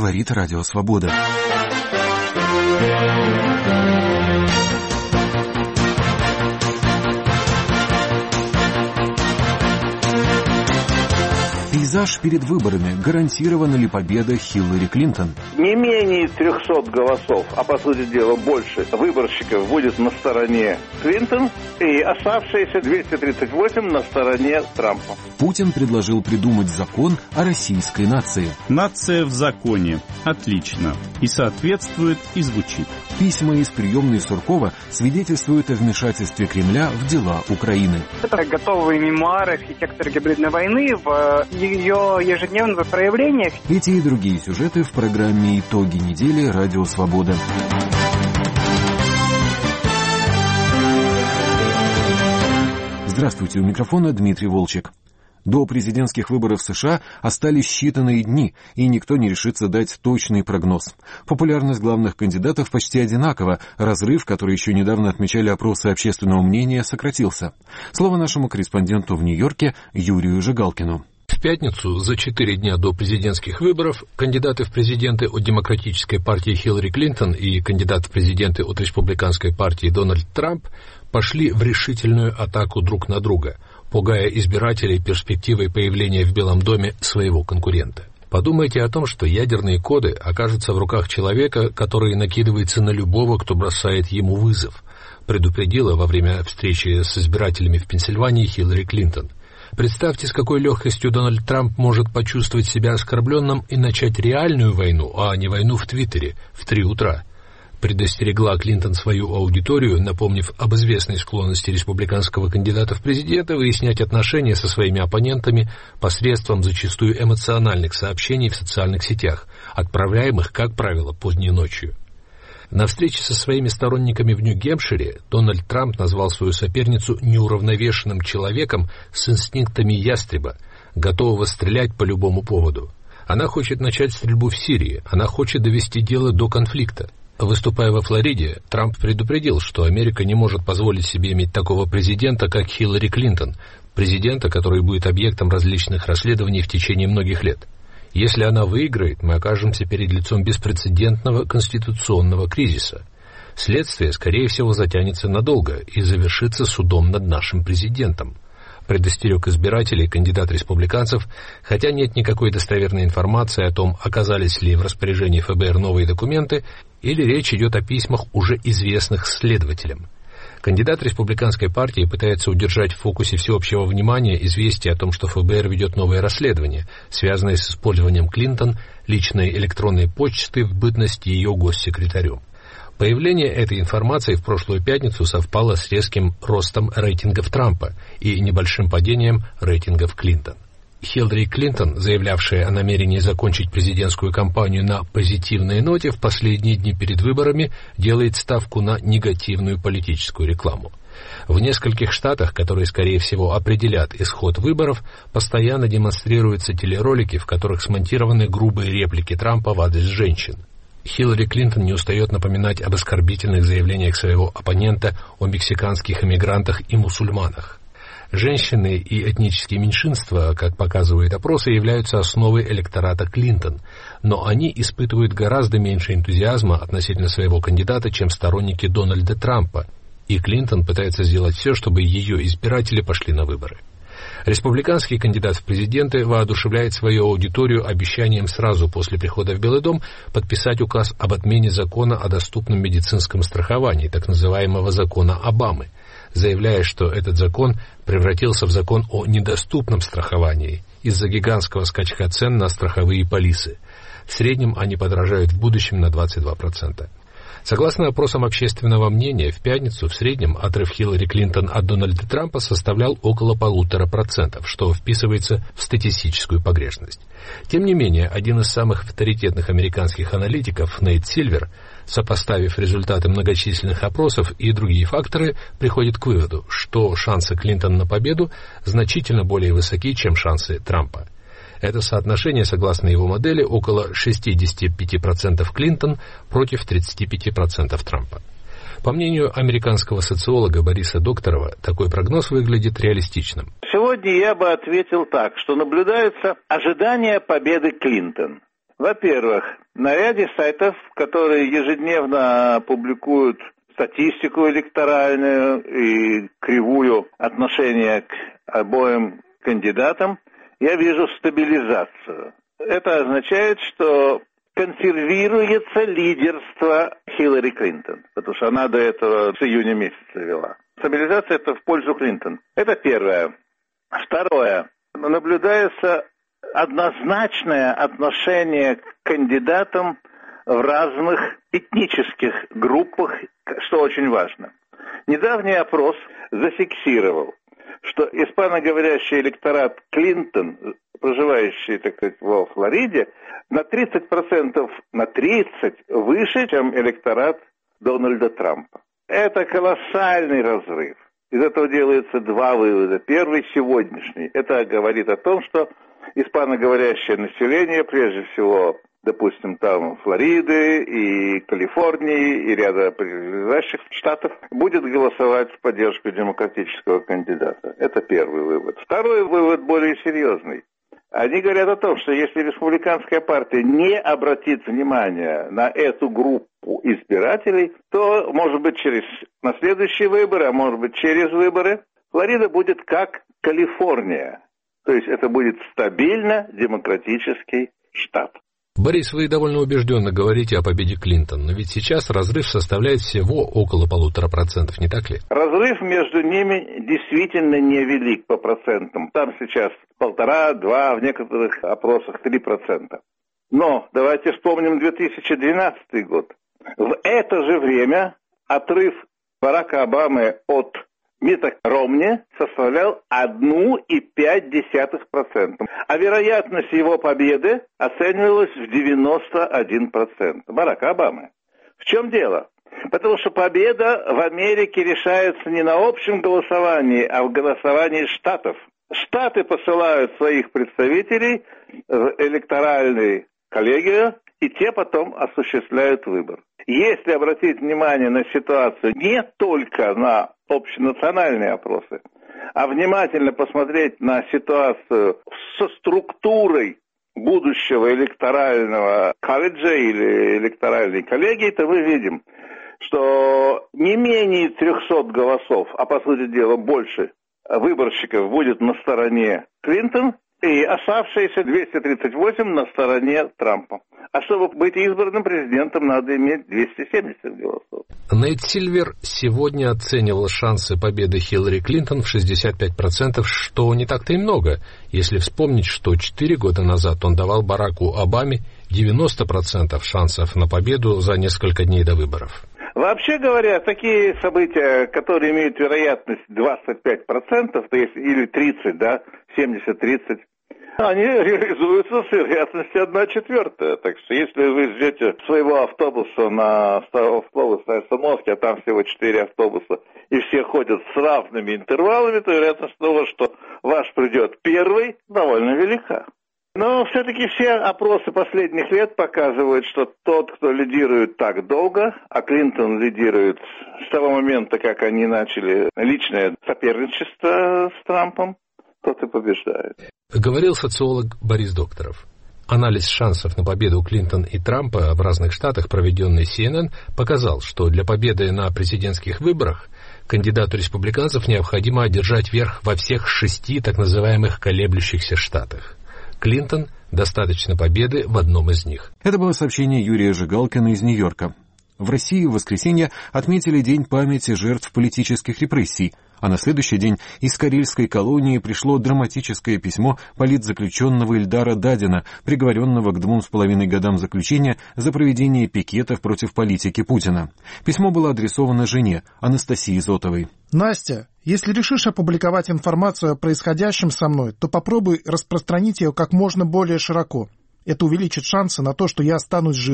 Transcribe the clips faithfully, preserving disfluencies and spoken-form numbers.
говорит Радио Свобода. Пейзаж перед выборами. Гарантирована ли победа Хиллари Клинтон? Не менее трехсот голосов, а по сути дела больше, выборщиков будет на стороне Клинтон, и оставшиеся двести тридцать восемь на стороне Трампа. Путин предложил придумать закон о российской нации. Нация в законе. Отлично. И соответствует, и звучит. Письма из приемной Суркова свидетельствуют о вмешательстве Кремля в дела Украины. Это готовые мемуары архитектора гибридной войны в ее ежедневных проявлениях. Эти и другие сюжеты в программе «Итоги недели» Радио Свобода. Здравствуйте, у микрофона Дмитрий Волчек. До президентских выборов в США остались считанные дни, и никто не решится дать точный прогноз. Популярность главных кандидатов почти одинакова, разрыв, который еще недавно отмечали опросы общественного мнения, сократился. Слово нашему корреспонденту в Нью-Йорке Юрию Жигалкину. В пятницу, за четыре дня до президентских выборов, кандидаты в президенты от Демократической партии Хиллари Клинтон и кандидат в президенты от Республиканской партии Дональд Трамп пошли в решительную атаку друг на друга, пугая избирателей перспективой появления в Белом доме своего конкурента. Подумайте о том, что ядерные коды окажутся в руках человека, который накидывается на любого, кто бросает ему вызов, предупредила во время встречи с избирателями в Пенсильвании Хиллари Клинтон. Представьте, с какой легкостью Дональд Трамп может почувствовать себя оскорбленным и начать реальную войну, а не войну в Твиттере в три утра. Предостерегла Клинтон свою аудиторию, напомнив об известной склонности республиканского кандидата в президенты выяснять отношения со своими оппонентами посредством зачастую эмоциональных сообщений в социальных сетях, отправляемых, как правило, поздней ночью. На встрече со своими сторонниками в Нью-Гэмпшире Дональд Трамп назвал свою соперницу неуравновешенным человеком с инстинктами ястреба, готового стрелять по любому поводу. Она хочет начать стрельбу в Сирии, она хочет довести дело до конфликта. Выступая во Флориде, Трамп предупредил, что Америка не может позволить себе иметь такого президента, как Хиллари Клинтон, президента, который будет объектом различных расследований в течение многих лет. Если она выиграет, мы окажемся перед лицом беспрецедентного конституционного кризиса. Следствие, скорее всего, затянется надолго и завершится судом над нашим президентом. Предостерег избирателей кандидат республиканцев, хотя нет никакой достоверной информации о том, оказались ли в распоряжении эф бэ эр новые документы, или речь идет о письмах, уже известных следователям. Кандидат республиканской партии пытается удержать в фокусе всеобщего внимания известие о том, что эф бэ эр ведет новое расследование, связанное с использованием Клинтон личной электронной почты в бытность ее госсекретарем. Появление этой информации в прошлую пятницу совпало с резким ростом рейтингов Трампа и небольшим падением рейтингов Клинтон. Хиллари Клинтон, заявлявшая о намерении закончить президентскую кампанию на позитивной ноте, в последние дни перед выборами делает ставку на негативную политическую рекламу. В нескольких штатах, которые, скорее всего, определят исход выборов, постоянно демонстрируются телеролики, в которых смонтированы грубые реплики Трампа в адрес женщин. Хиллари Клинтон не устает напоминать об оскорбительных заявлениях своего оппонента о мексиканских иммигрантах и мусульманах. Женщины и этнические меньшинства, как показывают опросы, являются основой электората Клинтон, но они испытывают гораздо меньше энтузиазма относительно своего кандидата, чем сторонники Дональда Трампа, и Клинтон пытается сделать все, чтобы ее избиратели пошли на выборы. Республиканский кандидат в президенты воодушевляет свою аудиторию обещанием сразу после прихода в Белый дом подписать указ об отмене закона о доступном медицинском страховании, так называемого закона Обамы, заявляя, что этот закон превратился в закон о недоступном страховании из-за гигантского скачка цен на страховые полисы. В среднем они подорожают в будущем на двадцать два процента. Согласно опросам общественного мнения, в пятницу в среднем отрыв Хиллари Клинтон от Дональда Трампа составлял около полутора процентов, что вписывается в статистическую погрешность. Тем не менее, один из самых авторитетных американских аналитиков, Нейт Сильвер, сопоставив результаты многочисленных опросов и другие факторы, приходит к выводу, что шансы Клинтон на победу значительно более высоки, чем шансы Трампа. Это соотношение, согласно его модели, около шестьдесят пять процентов Клинтон против тридцать пять процентов Трампа. По мнению американского социолога Бориса Докторова, такой прогноз выглядит реалистичным. Сегодня я бы ответил так, что наблюдается ожидание победы Клинтон. Во-первых, на ряде сайтов, которые ежедневно публикуют статистику электоральную и кривую отношения к обоим кандидатам, я вижу стабилизацию. Это означает, что консервируется лидерство Хиллари Клинтон, потому что она до этого с июня месяца вела. Стабилизация – это в пользу Клинтон. Это первое. Второе. Наблюдается однозначное отношение к кандидатам в разных этнических группах, что очень важно. Недавний опрос зафиксировал, что испаноговорящий электорат Клинтон, проживающий, так сказать, во Флориде, на тридцать процентов, на тридцать выше, чем электорат Дональда Трампа. Это колоссальный разрыв. Из этого делается два вывода. Первый сегодняшний. Это говорит о том, что испаноговорящее население, прежде всего, допустим, там Флориды и Калифорнии и ряда прилегающих штатов, будет голосовать в поддержку демократического кандидата. Это первый вывод. Второй вывод более серьезный. Они говорят о том, что если республиканская партия не обратит внимание на эту группу избирателей, то, может быть, через на следующие выборы, а может быть, через выборы, Флорида будет как Калифорния. То есть это будет стабильно демократический штат. Борис, вы довольно убежденно говорите о победе Клинтон, но ведь сейчас разрыв составляет всего около полутора процентов, не так ли? Разрыв между ними действительно невелик по процентам. Там сейчас полтора, два, в некоторых опросах три процента. Но давайте вспомним две тысячи двенадцатый год. В это же время отрыв Барака Обамы от Митта Ромни составлял одна целая пять десятых процента, а вероятность его победы оценивалась в девяносто один процент. Барака Обамы. В чем дело? Потому что победа в Америке решается не на общем голосовании, а в голосовании штатов. Штаты посылают своих представителей в электоральный коллегию, и те потом осуществляют выбор. Если обратить внимание на ситуацию не только на общенациональные опросы, а внимательно посмотреть на ситуацию со структурой будущего электорального колледжа или электоральной коллегии, то мы видим, что не менее трехсот голосов, а по сути дела больше выборщиков будет на стороне Клинтон, и оставшиеся двести тридцать восемь на стороне Трампа. А чтобы быть избранным президентом, надо иметь двести семьдесят голосов. Нейт Сильвер сегодня оценивал шансы победы Хиллари Клинтон в шестьдесят пять процентов, что не так-то и много, если вспомнить, что четыре года назад он давал Бараку Обаме девяносто процентов шансов на победу за несколько дней до выборов. Вообще говоря, такие события, которые имеют вероятность двадцать пять процентов, то есть или тридцать, да, семьдесят-тридцать, они реализуются с вероятностью одна четвертая. Так что если вы ждете своего автобуса на автобус на остановке, а там всего четыре автобуса, и все ходят с равными интервалами, то вероятность того, что ваш придет первый, довольно велика. Но все-таки все опросы последних лет показывают, что тот, кто лидирует так долго, а Клинтон лидирует с того момента, как они начали личное соперничество с Трампом, тот и побеждает. Говорил социолог Борис Докторов. Анализ шансов на победу Клинтон и Трампа в разных штатах, проведенный си эн эн, показал, что для победы на президентских выборах кандидату республиканцев необходимо одержать верх во всех шести так называемых колеблющихся штатах. Клинтон достаточно победы в одном из них. Это было сообщение Юрия Жигалкина из Нью-Йорка. В России в воскресенье отметили День памяти жертв политических репрессий, а на следующий день из Карельской колонии пришло драматическое письмо политзаключенного Ильдара Дадина, приговоренного к двум с половиной годам заключения за проведение пикетов против политики Путина. Письмо было адресовано жене, Анастасии Зотовой. «Настя, если решишь опубликовать информацию о происходящем со мной, то попробуй распространить ее как можно более широко. Это увеличит шансы на то, что я останусь жив.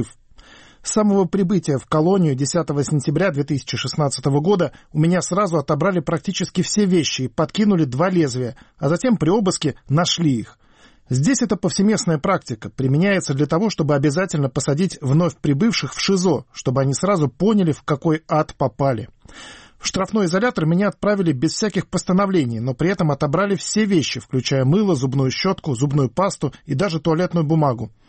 С самого прибытия в колонию десятого сентября две тысячи шестнадцатого года у меня сразу отобрали практически все вещи и подкинули два лезвия, а затем при обыске нашли их. Здесь это повсеместная практика, применяется для того, чтобы обязательно посадить вновь прибывших в ШИЗО, чтобы они сразу поняли, в какой ад попали. В штрафной изолятор меня отправили без всяких постановлений, но при этом отобрали все вещи, включая мыло, зубную щетку, зубную пасту и даже туалетную бумагу.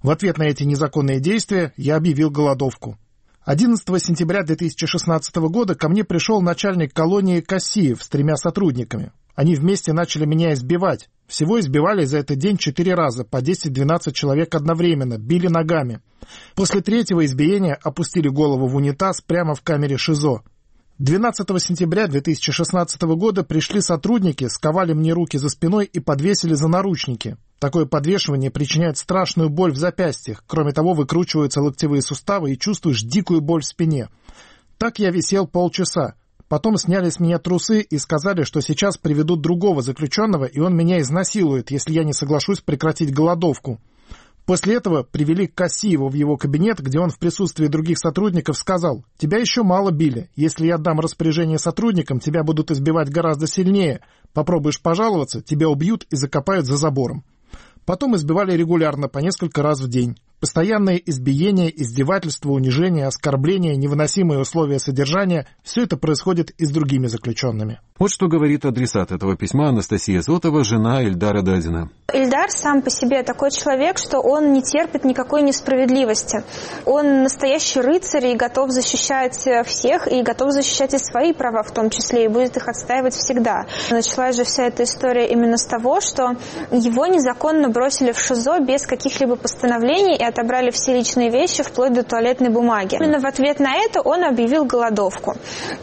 В ответ на эти незаконные действия я объявил голодовку. одиннадцатого сентября две тысячи шестнадцатого года ко мне пришел начальник колонии Кассиев с тремя сотрудниками. Они вместе начали меня избивать. Всего избивали за этот день четыре раза, по десять-двенадцать человек одновременно, били ногами. После третьего избиения опустили голову в унитаз прямо в камере ШИЗО. двенадцатого сентября две тысячи шестнадцатого года пришли сотрудники, сковали мне руки за спиной и подвесили за наручники. Такое подвешивание причиняет страшную боль в запястьях. Кроме того, выкручиваются локтевые суставы и чувствуешь дикую боль в спине. Так я висел полчаса. Потом сняли с меня трусы и сказали, что сейчас приведут другого заключенного, и он меня изнасилует, если я не соглашусь прекратить голодовку. После этого привели к Кассиеву в его кабинет, где он в присутствии других сотрудников сказал: «Тебя еще мало били. Если я дам распоряжение сотрудникам, тебя будут избивать гораздо сильнее. Попробуешь пожаловаться, тебя убьют и закопают за забором». Потом избивали регулярно, по несколько раз в день. Постоянные избиения, издевательства, унижения, оскорбления, невыносимые условия содержания – все это происходит и с другими заключенными. Вот что говорит адресат этого письма Анастасия Зотова, жена Ильдара Дадина. Ильдар сам по себе такой человек, что он не терпит никакой несправедливости. Он настоящий рыцарь и готов защищать всех, и готов защищать и свои права в том числе, и будет их отстаивать всегда. Началась же вся эта история именно с того, что его незаконно бросили в ШИЗО без каких-либо постановлений и отобрали все личные вещи, вплоть до туалетной бумаги. Именно в ответ на это он объявил голодовку.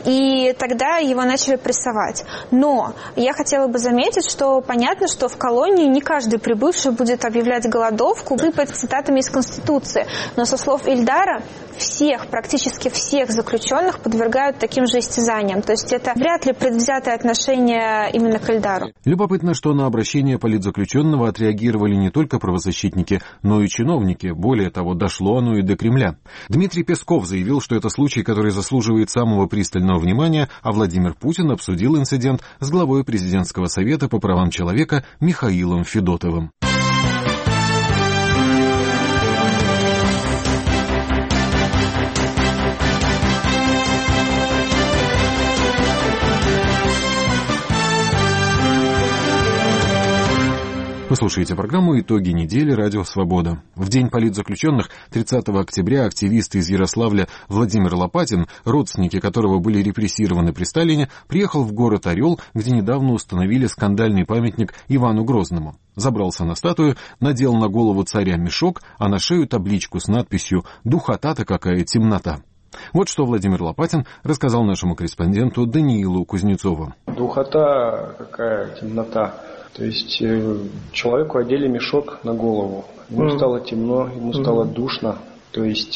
И тогда его начали прессовать. Но я хотела бы заметить, что понятно, что в колонии не каждый прибывший будет объявлять голодовку, сыпать цитатами из Конституции. Но со слов Ильдара, всех, практически всех заключенных подвергают таким же истязаниям. То есть это вряд ли предвзятое отношение именно к Ильдару. Любопытно, что на обращение политзаключенного отреагировали не только правозащитники, но и чиновники. Более того, дошло оно и до Кремля. Дмитрий Песков заявил, что это случай, который заслуживает самого пристального внимания, а Владимир Путин обсудил инцидент с главой президентского совета по правам человека Михаилом Федотовым. Вы слушаете программу «Итоги недели. Радио Свобода». В день политзаключенных тридцатого октября активист из Ярославля Владимир Лопатин, родственники которого были репрессированы при Сталине, приехал в город Орел, где недавно установили скандальный памятник Ивану Грозному. Забрался на статую, надел на голову царя мешок, а на шею табличку с надписью «Духота-то какая темнота». Вот что Владимир Лопатин рассказал нашему корреспонденту Даниилу Кузнецову. Духота какая темнота. То есть человеку одели мешок на голову, ему mm. стало темно, ему mm. стало душно. То есть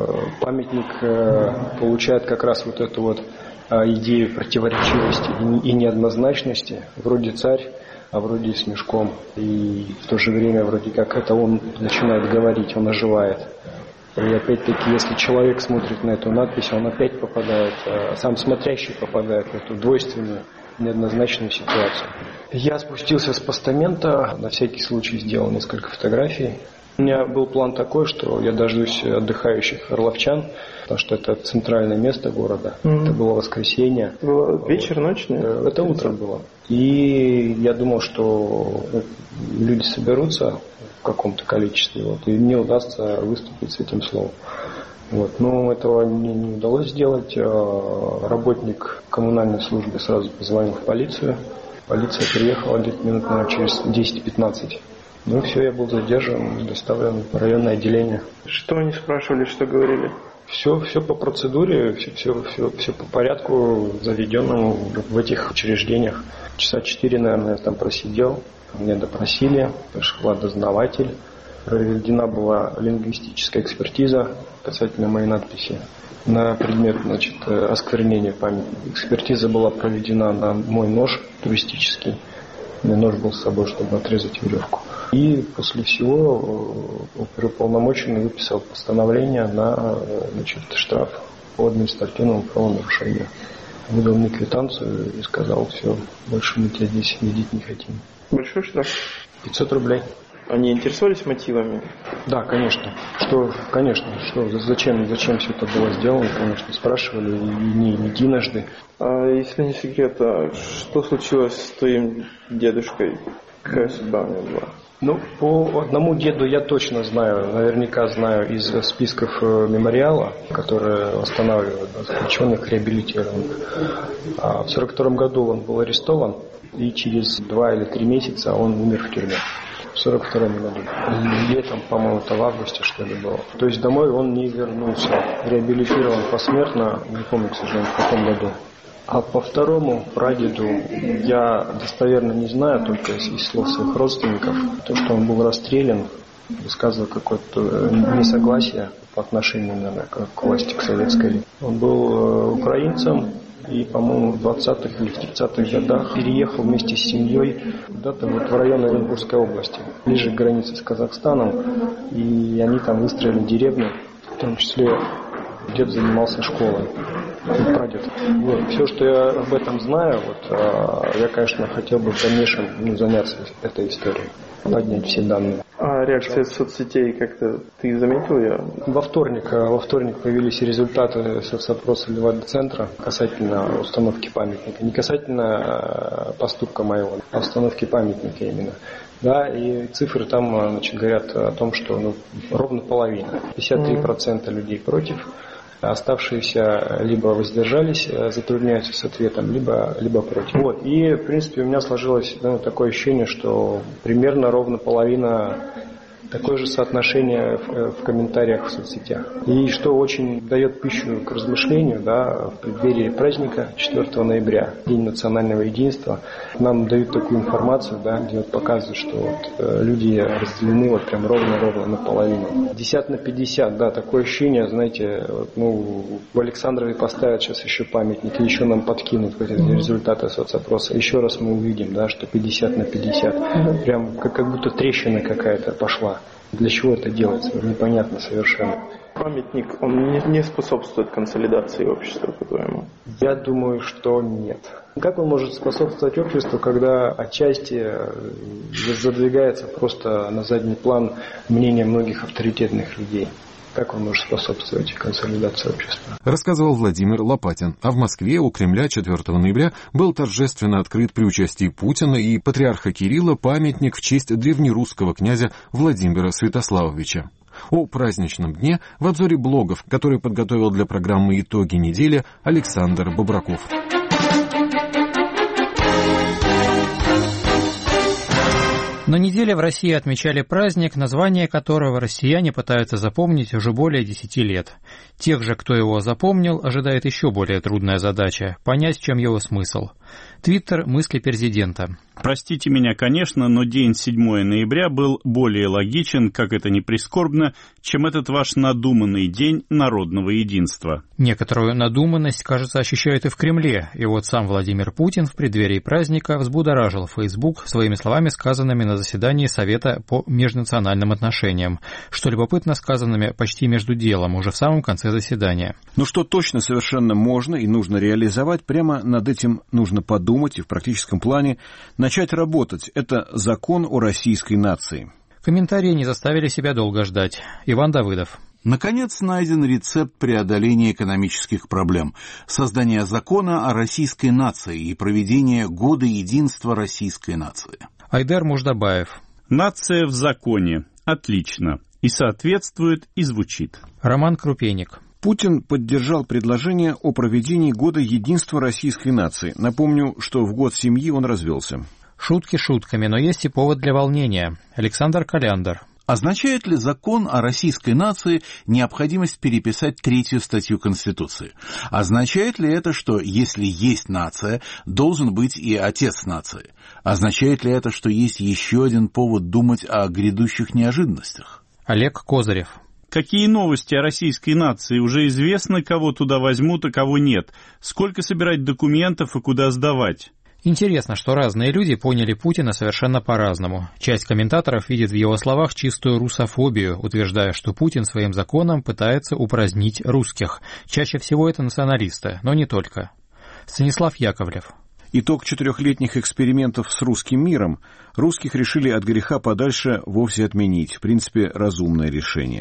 памятник получает как раз вот эту вот идею противоречивости и неоднозначности. Вроде царь, а вроде с мешком. И в то же время вроде как это он начинает говорить, он оживает. И опять-таки, если человек смотрит на эту надпись, он опять попадает, сам смотрящий попадает в эту двойственную, неоднозначную ситуацию. Я спустился с постамента, на всякий случай сделал несколько фотографий. У меня был план такой, что я дождусь отдыхающих орловчан, потому что это центральное место города. Mm-hmm. Это было воскресенье. Было вечер, ночь? Нет? Это утро было. И я думал, что люди соберутся в каком-то количестве, вот, и мне удастся выступить с этим словом. Вот. Но этого мне не удалось сделать. Работник коммунальной службы сразу позвонил в полицию. Полиция приехала где-то минут, наверное, через десять-пятнадцать. Ну и все, я был задержан, доставлен в районное отделение. Что они спрашивали, что говорили? Все, все по процедуре, все, все, все, все по порядку, заведенному в этих учреждениях. Часа четыре, наверное, я там просидел. Меня допросили, пришла дознаватель. Проведена была лингвистическая экспертиза касательно моей надписи на предмет, значит, осквернения памятника. Экспертиза была проведена на мой нож туристический. У меня нож был с собой, чтобы отрезать веревку. И после всего оперуполномоченный выписал постановление на, значит, штраф по административному правонарушению. Выдал мне квитанцию и сказал: все, больше мы тебя здесь видеть не хотим. Большой штраф? пятьсот рублей. Они интересовались мотивами? Да, конечно. Что, конечно, что, зачем, зачем все это было сделано, конечно, спрашивали, и не, не единожды. А если не секрет, а что случилось с твоим дедушкой? Какая судьба у него была? Ну, по одному деду я точно знаю, наверняка знаю из списков мемориала, которые восстанавливают заключенных, реабилитированных. А в сорок втором году он был арестован, и через два или три месяца он умер в тюрьме. В сорок втором году. Летом, по-моему, это в августе, что ли, было. То есть домой он не вернулся. Реабилитирован посмертно, не помню, к сожалению, в каком году. А по второму прадеду я достоверно не знаю, только из, из слов своих родственников. То, что он был расстрелян, высказывал какое-то несогласие по отношению, наверное, к, к власти, к советской. Он был украинцем и, по-моему, в двадцатых или в тридцатых годах переехал вместе с семьей куда-то вот в район Оренбургской области, ближе к границе с Казахстаном. И они там выстроили деревню, в том числе дед занимался школой. Прадед. Вот. Все, что я об этом знаю, вот, я, конечно, хотел бы в дальнейшем ну, заняться этой историей, поднять все данные. А реакция соцсетей как-то ты заметил ее? Во вторник, во вторник появились результаты соцопроса Левада-центра касательно установки памятника. Не касательно поступка моего, а установки памятника именно. Да, и цифры там, значит, говорят о том, что ну, ровно половина. пятьдесят три процента людей против. Оставшиеся либо воздержались, затрудняются с ответом, либо, либо против. Вот. И, в принципе, у меня сложилось ну, такое ощущение, что примерно ровно половина такое же соотношение в, в комментариях в соцсетях. И что очень дает пищу к размышлению, да, в преддверии праздника четвёртого ноября, День национального единства, нам дают такую информацию, да, где вот показывают, что вот, люди разделены вот прям ровно-ровно наполовину. пятьдесят на пятьдесят, да, такое ощущение, знаете, вот, ну, в Александрове поставят сейчас еще памятник, и еще нам подкинут результаты соцопроса. Еще раз мы увидим, да, что пятьдесят на пятьдесят. Прям как, как будто трещина какая-то пошла. Для чего это делается? Непонятно совершенно. Памятник, он не, не способствует консолидации общества, по-твоему? Я думаю, что нет. Как он может способствовать обществу, когда отчасти задвигается просто на задний план мнение многих авторитетных людей? Как он может способствовать консолидации общества? Рассказывал Владимир Лопатин. А в Москве у Кремля четвёртого ноября был торжественно открыт при участии Путина и патриарха Кирилла памятник в честь древнерусского князя Владимира Святославовича. О праздничном дне в обзоре блогов, который подготовил для программы «Итоги недели» Александр Бобраков. На неделе в России отмечали праздник, название которого россияне пытаются запомнить уже более десяти лет. Тех же, кто его запомнил, ожидает еще более трудная задача – понять, в чем его смысл. Твиттер «Мысли президента». Простите меня, конечно, но день седьмого ноября был более логичен, как это ни прискорбно, чем этот ваш надуманный день народного единства. Некоторую надуманность, кажется, ощущают и в Кремле. И вот сам Владимир Путин в преддверии праздника взбудоражил Facebook своими словами, сказанными на заседании Совета по межнациональным отношениям, что любопытно сказанными почти между делом, уже в самом конце заседания. Но что точно совершенно можно и нужно реализовать, прямо над этим нужно подумать и в практическом плане начать работать. Это закон о российской нации. Комментарии не заставили себя долго ждать. Иван Давыдов. Наконец найден рецепт преодоления экономических проблем. Создание закона о российской нации и проведение Года единства российской нации. Айдар Муждабаев. Нация в законе. Отлично. И соответствует, и звучит. Роман Крупеник. Путин поддержал предложение о проведении Года единства российской нации. Напомню, что в год семьи он развелся. Шутки шутками, но есть и повод для волнения. Александр Коляндер. Означает ли закон о российской нации необходимость переписать третью статью Конституции? Означает ли это, что если есть нация, должен быть и отец нации? Означает ли это, что есть еще один повод думать о грядущих неожиданностях? Олег Козырев. Какие новости о российской нации? Уже известно, кого туда возьмут, а кого нет. Сколько собирать документов и куда сдавать? Интересно, что разные люди поняли Путина совершенно по-разному. Часть комментаторов видит в его словах чистую русофобию, утверждая, что Путин своим законом пытается упразднить русских. Чаще всего это националисты, но не только. Станислав Яковлев. Итог четырехлетних экспериментов с русским миром. Русских решили от греха подальше вовсе отменить. В принципе, разумное решение.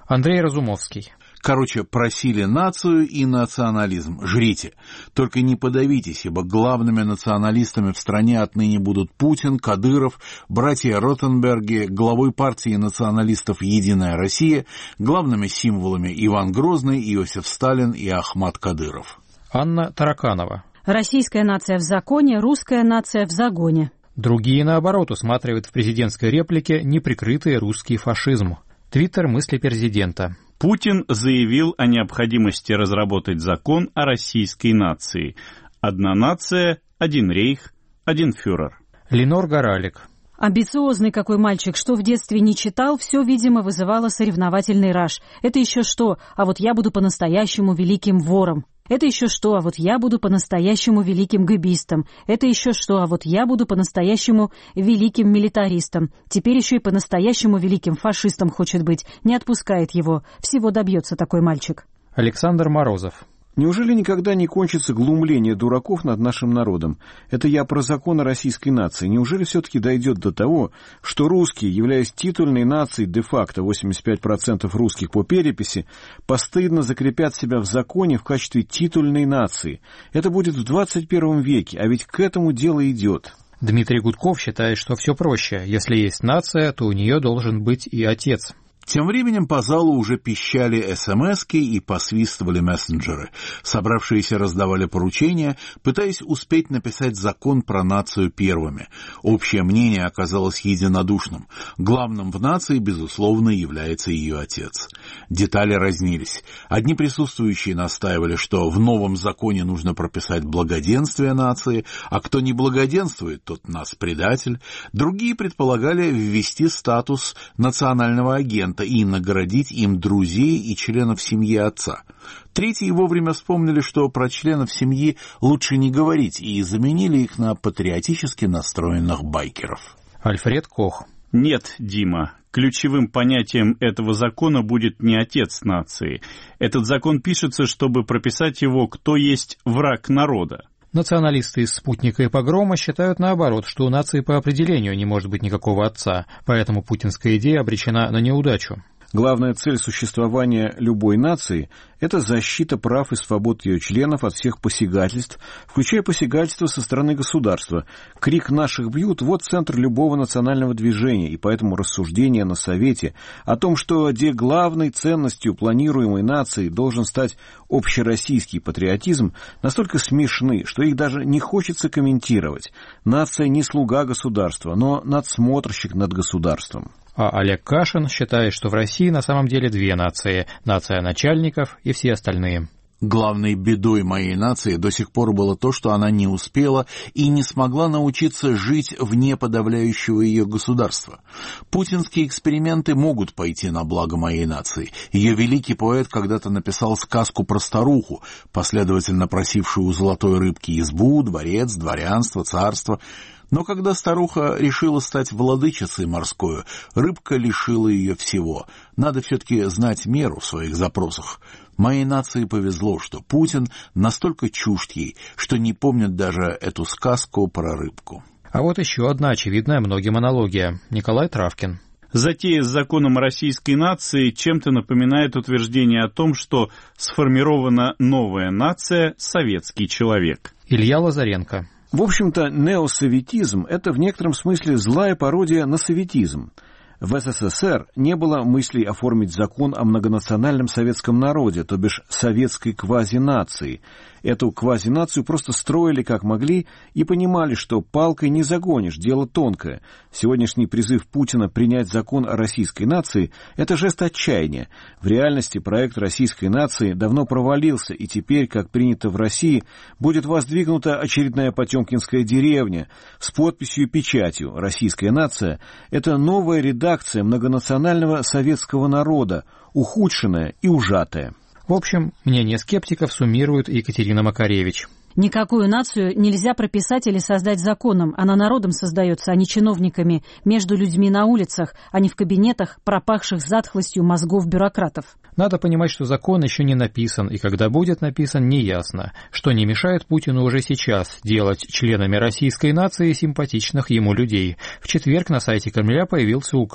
Андрей Разумовский. Короче, просили нацию и национализм. Жрите. Только не подавитесь, ибо главными националистами в стране отныне будут Путин, Кадыров, братья Ротенберги, главой партии националистов «Единая Россия», главными символами Иван Грозный, Иосиф Сталин и Ахмат Кадыров. Анна Тараканова. Российская нация в законе, русская нация в загоне. Другие, наоборот, усматривают в президентской реплике неприкрытый русский фашизм. Твиттер мысли президента. Путин заявил о необходимости разработать закон о российской нации. Одна нация, один рейх, один фюрер. Ленор Горалик. Амбициозный какой мальчик, что в детстве не читал, все, видимо, вызывало соревновательный раж. Это еще что, а вот я буду по-настоящему великим вором. Это еще что, а вот я буду по-настоящему великим гэбистом. Это еще что, а вот я буду по-настоящему великим милитаристом. Теперь еще и по-настоящему великим фашистом хочет быть. Не отпускает его. Всего добьется такой мальчик. Александр Морозов. Неужели никогда не кончится глумление дураков над нашим народом? Это я про закон о российской нации. Неужели все-таки дойдет до того, что русские, являясь титульной нацией де-факто, восемьдесят пять процентов русских по переписи, постыдно закрепят себя в законе в качестве титульной нации? Это будет в двадцать первом веке, а ведь к этому дело идет. Дмитрий Гудков считает, что все проще. Если есть нация, то у нее должен быть и отец. Тем временем по залу уже пищали эс-эм-эски и посвистывали мессенджеры. Собравшиеся раздавали поручения, пытаясь успеть написать закон про нацию первыми. Общее мнение оказалось единодушным. Главным в нации, безусловно, является ее отец. Детали разнились. Одни присутствующие настаивали, что в новом законе нужно прописать благоденствие нации, а кто не благоденствует, тот нас предатель. Другие предполагали ввести статус национального агента и наградить им друзей и членов семьи отца. Третьи вовремя вспомнили, что про членов семьи лучше не говорить, и заменили их на патриотически настроенных байкеров. Альфред Кох. Нет, Дима, ключевым понятием этого закона будет не отец нации. Этот закон пишется, чтобы прописать его, кто есть враг народа. Националисты из «Спутника» и «Погрома» считают наоборот, что у нации по определению не может быть никакого отца, поэтому путинская идея обречена на неудачу. Главная цель существования любой нации – это защита прав и свобод ее членов от всех посягательств, включая посягательства со стороны государства. Крик «наших бьют» – вот центр любого национального движения, и поэтому рассуждения на Совете о том, что где главной ценностью планируемой нации должен стать общероссийский патриотизм, настолько смешны, что их даже не хочется комментировать. Нация не слуга государства, но надсмотрщик над государством. А Олег Кашин считает, что в России на самом деле две нации – нация начальников и все остальные. Главной бедой моей нации до сих пор было то, что она не успела и не смогла научиться жить вне подавляющего ее государства. Путинские эксперименты могут пойти на благо моей нации. Ее великий поэт когда-то написал сказку про старуху, последовательно просившую у золотой рыбки избу, дворец, дворянство, царство. Но когда старуха решила стать владычицей морскою, рыбка лишила ее всего. Надо все-таки знать меру в своих запросах. Моей нации повезло, что Путин настолько чужд ей, что не помнит даже эту сказку про рыбку. А вот еще одна очевидная многим аналогия. Николай Травкин. Затея с законом о российской нации чем-то напоминает утверждение о том, что сформирована новая нация – советский человек. Илья Лазаренко. В общем-то, неосоветизм – это в некотором смысле злая пародия на советизм. В СССР не было мыслей оформить закон о многонациональном советском народе, то бишь советской квазинации. Эту квазинацию просто строили как могли и понимали, что палкой не загонишь, дело тонкое. Сегодняшний призыв Путина принять закон о российской нации – это жест отчаяния. В реальности проект российской нации давно провалился, и теперь, как принято в России, будет воздвигнута очередная потемкинская деревня с подписью и печатью «Российская нация» – это новая редакция многонационального советского народа, ухудшенная и ужатая. В общем, мнение скептиков суммирует Екатерина Макаревич. Никакую нацию нельзя прописать или создать законом. Она народом создается, а не чиновниками, между людьми на улицах, а не в кабинетах, пропахших затхлостью мозгов бюрократов. Надо понимать, что закон еще не написан, и когда будет написан, неясно, что не мешает Путину уже сейчас делать членами российской нации симпатичных ему людей. В четверг на сайте Кремля появился указ.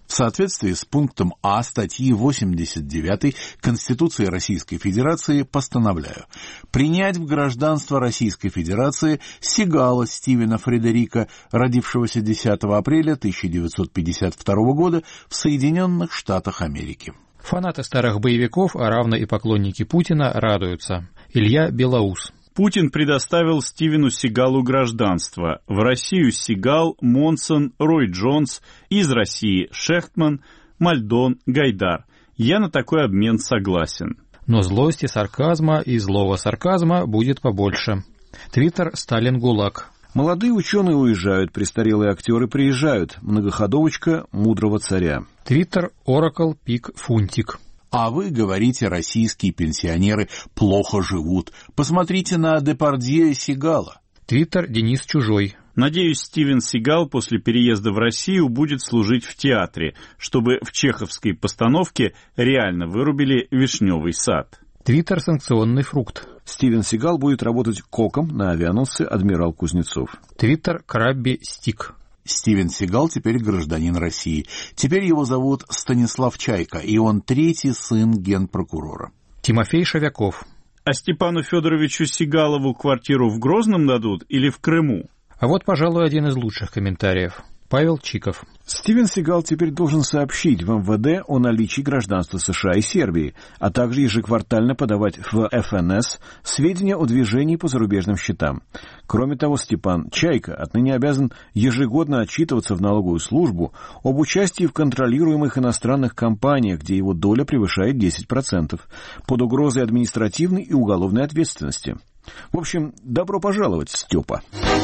В соответствии с пунктом А статьи восемьдесят девятой Конституции Российской Федерации постановляю принять в гражданство Российской Федерации Сигала Стивена Фредерика, родившегося десятого апреля тысяча девятьсот пятьдесят второго года в Соединенных Штатах Америки. Фанаты старых боевиков, а равно и поклонники Путина, радуются. Илья Белоус. Путин предоставил Стивену Сигалу гражданство. В Россию Сигал, Монсон, Рой Джонс, из России Шехтман, Мальдон, Гайдар. Я на такой обмен согласен. Но злости, сарказма и злого сарказма будет побольше. Твиттер Сталин ГУЛАГ. Молодые ученые уезжают, престарелые актеры приезжают. Многоходовочка мудрого царя. Твиттер Оракл Пик Фунтик. А вы говорите, российские пенсионеры плохо живут. Посмотрите на Депардье и Сигала. Твиттер Денис Чужой. Надеюсь, Стивен Сигал после переезда в Россию будет служить в театре, чтобы в чеховской постановке реально вырубили вишневый сад. Твиттер Санкционный фрукт. Стивен Сигал будет работать коком на авианосце «Адмирал Кузнецов». Твиттер Крабби Стик. Стивен Сигал теперь гражданин России. Теперь его зовут Станислав Чайка, и он третий сын генпрокурора. Тимофей Шавяков. А Степану Федоровичу Сигалову квартиру в Грозном дадут или в Крыму? А вот, пожалуй, один из лучших комментариев. Павел Чиков. Стивен Сигал теперь должен сообщить в эм вэ дэ о наличии гражданства США и Сербии, а также ежеквартально подавать в эф эн эс сведения о движении по зарубежным счетам. Кроме того, Степан Чайка отныне обязан ежегодно отчитываться в налоговую службу об участии в контролируемых иностранных компаниях, где его доля превышает десять процентов, под угрозой административной и уголовной ответственности. В общем, добро пожаловать, Степа.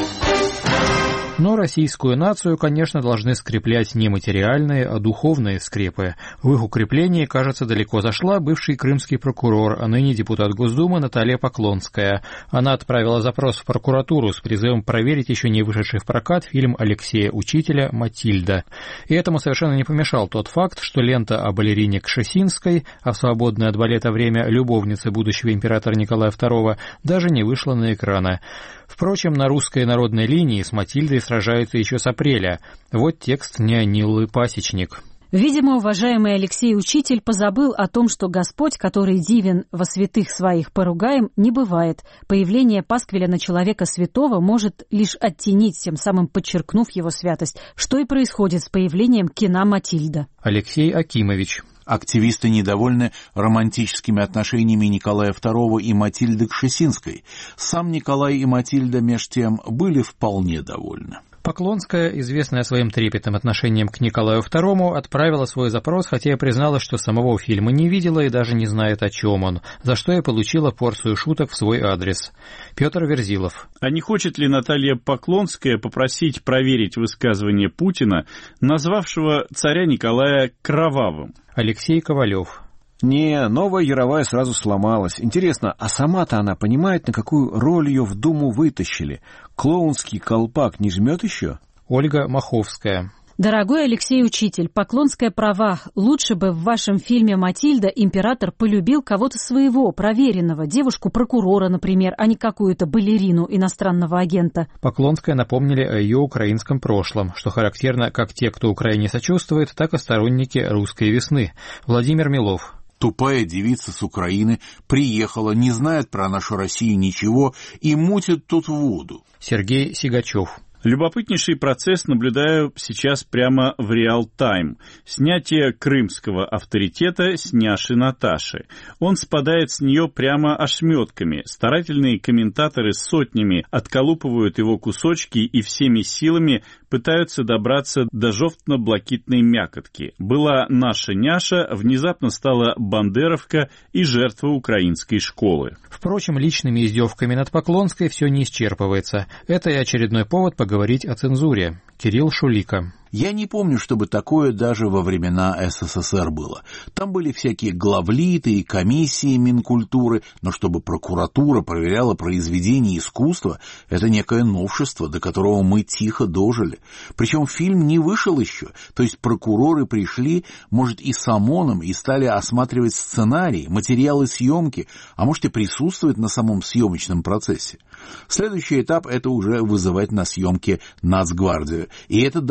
Но российскую нацию, конечно, должны скреплять не материальные, а духовные скрепы. В их укреплении, кажется, далеко зашла бывший крымский прокурор, а ныне депутат Госдумы Наталья Поклонская. Она отправила запрос в прокуратуру с призывом проверить еще не вышедший в прокат фильм Алексея Учителя «Матильда». И этому совершенно не помешал тот факт, что лента о балерине Кшесинской, а в свободное от балета время любовницы будущего императора Николая второго, даже не вышла на экраны. Впрочем, на русской народной линии с Матильдой сражаются еще с апреля. Вот текст Неониллы Пасечник. Видимо, уважаемый Алексей Учитель позабыл о том, что Господь, который дивен во святых своих поругаем, не бывает. Появление пасквиля на человека святого может лишь оттенить, тем самым подчеркнув его святость, что и происходит с появлением кина «Матильда». Алексей Акимович. Активисты недовольны романтическими отношениями Николая второго и Матильды Кшесинской. Сам Николай и Матильда, меж тем, были вполне довольны. Поклонская, известная своим трепетным отношением к Николаю второму, отправила свой запрос, хотя и призналась, что самого фильма не видела и даже не знает, о чем он, за что и получила порцию шуток в свой адрес. Петр Верзилов. А не хочет ли Наталья Поклонская попросить проверить высказывание Путина, назвавшего царя Николая кровавым? Алексей Ковалев. Не, новая Яровая сразу сломалась. Интересно, а сама-то она понимает, на какую роль ее в Думу вытащили? Клоунский колпак не жмет еще? Ольга Маховская. Дорогой Алексей Учитель, Поклонская права. Лучше бы в вашем фильме «Матильда» император полюбил кого-то своего, проверенного, девушку-прокурора, например, а не какую-то балерину иностранного агента. Поклонская напомнили о ее украинском прошлом, что характерно как те, кто Украине сочувствует, так и сторонники русской весны. Владимир Милов. Тупая девица с Украины приехала, не знает про нашу Россию ничего и мутит тут воду. Сергей Сигачев. Любопытнейший процесс наблюдаю сейчас прямо в реал-тайм. Снятие крымского авторитета с няши Наташи. Он спадает с нее прямо ошметками. Старательные комментаторы сотнями отколупывают его кусочки и всеми силами пытаются добраться до жовтно-блакитной мякотки. Была наша няша, внезапно стала бандеровка и жертва украинской школы. Впрочем, личными издевками над Поклонской все не исчерпывается. Это и очередной повод поговорить о цензуре. Кирилл Шулика. Я не помню, чтобы такое даже во времена эс эс эс эр было. Там были всякие главлиты и комиссии Минкультуры, но чтобы прокуратура проверяла произведения искусства, это некое новшество, до которого мы тихо дожили. Причем фильм не вышел еще, то есть прокуроры пришли, может, и с ОМОНом, и стали осматривать сценарий, материалы съемки, а может, и присутствовать на самом съемочном процессе. Следующий этап — это уже вызывать на съемки Нацгвардию. И это даже не цензура.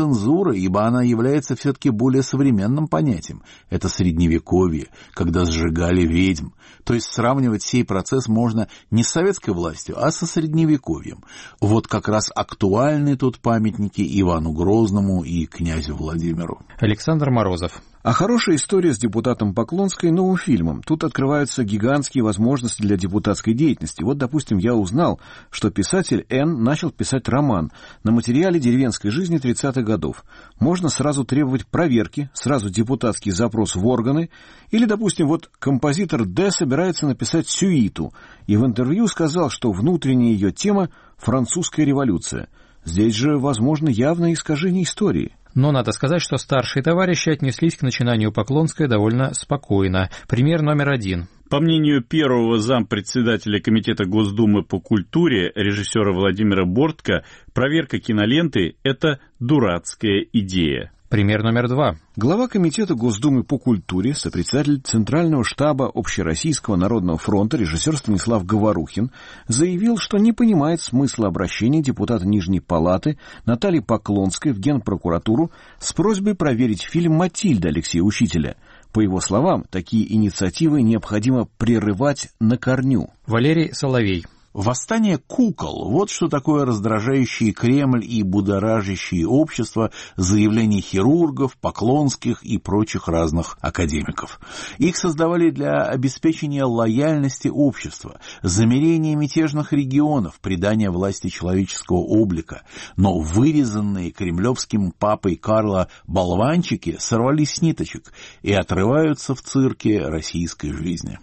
цензуры, ибо она является все-таки более современным понятием. Это средневековье, когда сжигали ведьм. То есть сравнивать сей процесс можно не с советской властью, а со средневековьем. Вот как раз актуальны тут памятники Ивану Грозному и князю Владимиру. Александр Морозов. А хорошая история с депутатом Поклонской новым фильмом. Тут открываются гигантские возможности для депутатской деятельности. Вот, допустим, я узнал, что писатель Н. начал писать роман на материале деревенской жизни тридцатых годов. Можно сразу требовать проверки, сразу депутатский запрос в органы. Или, допустим, вот композитор Д. собирается написать сюиту, и в интервью сказал, что внутренняя ее тема — французская революция. Здесь же возможно явное искажение истории. Но надо сказать, что старшие товарищи отнеслись к начинанию Поклонской довольно спокойно. Пример номер один. По мнению первого зампредседателя Комитета Госдумы по культуре, режиссера Владимира Бортко, проверка киноленты – это дурацкая идея. Пример номер два. Глава Комитета Госдумы по культуре, сопредседатель Центрального штаба Общероссийского народного фронта режиссер Станислав Говорухин заявил, что не понимает смысла обращения депутата Нижней Палаты Натальи Поклонской в Генпрокуратуру с просьбой проверить фильм «Матильда» Алексея Учителя. По его словам, такие инициативы необходимо прерывать на корню. Валерий Соловей. Восстание кукол – вот что такое раздражающие Кремль и будоражащие общество заявлений хирургов, Поклонских и прочих разных академиков. Их создавали для обеспечения лояльности общества, замерения мятежных регионов, придания власти человеческого облика. Но вырезанные кремлевским папой Карло болванчики сорвались с ниточек и отрываются в цирке российской жизни.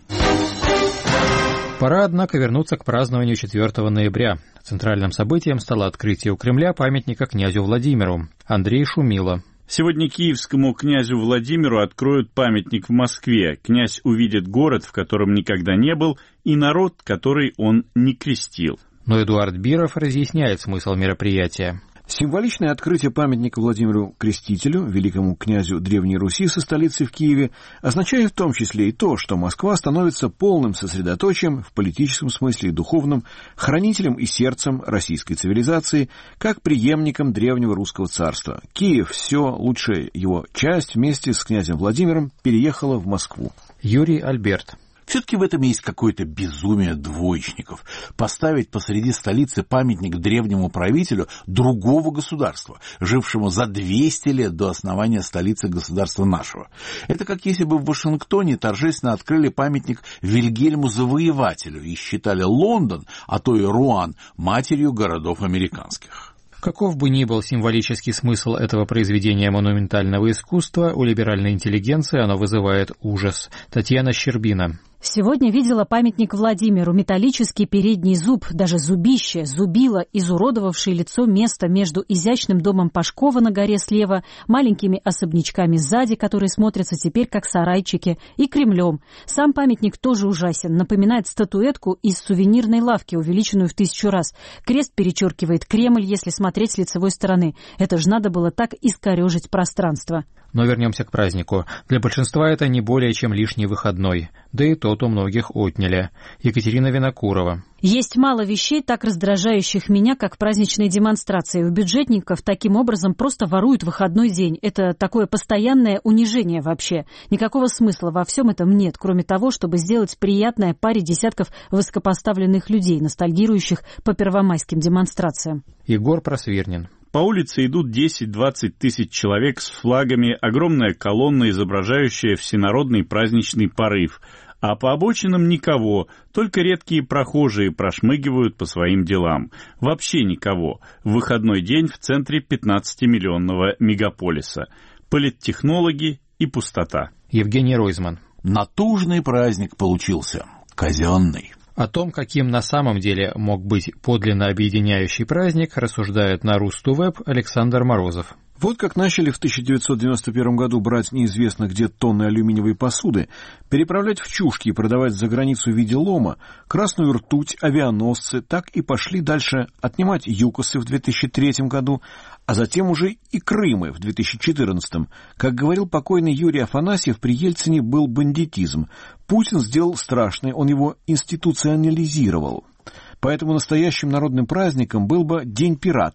Пора, однако, вернуться к празднованию четвёртого ноября. Центральным событием стало открытие у Кремля памятника князю Владимиру. Андрей Шумило. Сегодня киевскому князю Владимиру откроют памятник в Москве. Князь увидит город, в котором никогда не был, и народ, который он не крестил. Но Эдуард Биров разъясняет смысл мероприятия. Символичное открытие памятника Владимиру Крестителю, великому князю Древней Руси со столицей в Киеве, означает в том числе и то, что Москва становится полным сосредоточием в политическом смысле и духовном, хранителем и сердцем российской цивилизации, как преемником древнего русского царства. Киев, все лучшая его часть, вместе с князем Владимиром переехала в Москву. Юрий Альберт. Все-таки в этом есть какое-то безумие двоечников. Поставить посреди столицы памятник древнему правителю другого государства, жившему за двести лет до основания столицы государства нашего. Это как если бы в Вашингтоне торжественно открыли памятник Вильгельму Завоевателю и считали Лондон, а то и Руан, матерью городов американских. Каков бы ни был символический смысл этого произведения монументального искусства, у либеральной интеллигенции оно вызывает ужас. Татьяна Щербина. Сегодня видела памятник Владимиру, металлический передний зуб, даже зубище, зубило, изуродовавшее лицо место между изящным домом Пашкова на горе слева, маленькими особнячками сзади, которые смотрятся теперь как сарайчики, и Кремлем. Сам памятник тоже ужасен, напоминает статуэтку из сувенирной лавки, увеличенную в тысячу раз. Крест перечеркивает Кремль, если смотреть с лицевой стороны. Это же надо было так искорежить пространство. Но вернемся к празднику. Для большинства это не более чем лишний выходной. Да и тот у многих отняли. Екатерина Винокурова. Есть мало вещей, так раздражающих меня, как праздничные демонстрации. У бюджетников таким образом просто воруют выходной день. Это такое постоянное унижение вообще. Никакого смысла во всем этом нет, кроме того, чтобы сделать приятное паре десятков высокопоставленных людей, ностальгирующих по первомайским демонстрациям. Егор Просвирнин. По улице идут десять-двадцать тысяч человек с флагами, огромная колонна, изображающая всенародный праздничный порыв. А по обочинам никого, только редкие прохожие прошмыгивают по своим делам. Вообще никого. В выходной день в центре пятнадцатимиллионного мегаполиса. Политтехнологи и пустота. Евгений Ройзман. Натужный праздник получился. Казенный. О том, каким на самом деле мог быть подлинно объединяющий праздник, рассуждает на Русту.Веб Александр Морозов. Вот как начали в тысяча девятьсот девяносто первом году брать неизвестно где тонны алюминиевой посуды, переправлять в чушки и продавать за границу в виде лома, красную ртуть, авианосцы, так и пошли дальше отнимать ЮКОСы в две тысячи третьем году, а затем уже и Крымы в две тысячи четырнадцатом. Как говорил покойный Юрий Афанасьев, при Ельцине был бандитизм. Путин сделал страшный, он его институционализировал. Поэтому настоящим народным праздником был бы День пирата.